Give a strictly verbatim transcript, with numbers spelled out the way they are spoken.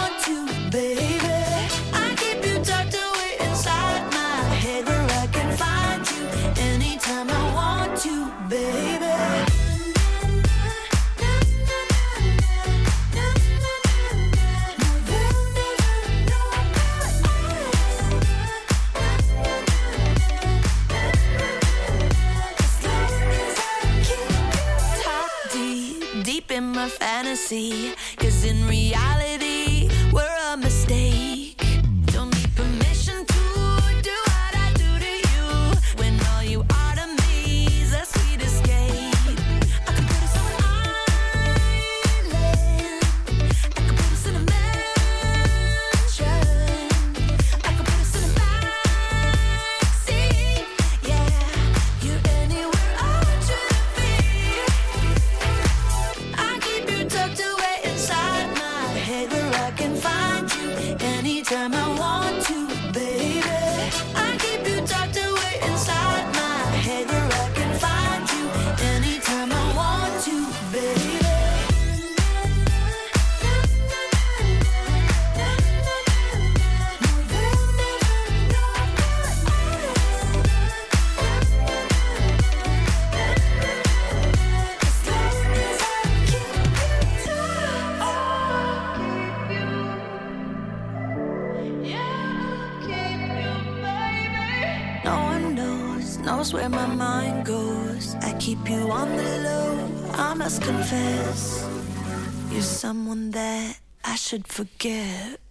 want to, baby. I keep you tucked away inside my head where I can find you anytime I want to, baby. Deep in my fantasy, 'cause in reality we're a mistake. Don't need permission to do what I do to you, when all you are to me is a sweet escape. I could put us on an island, I could put us in a mansion, I could put us in a backseat. Yeah, you're anywhere I want you to be. I keep you tucked away inside my head where I can find you anytime I want to, baby. I keep you tucked away inside my head where I can find you anytime I want to, baby. No one knows, knows where my mind goes. I keep you on the low, I must confess. You're someone that I should forget.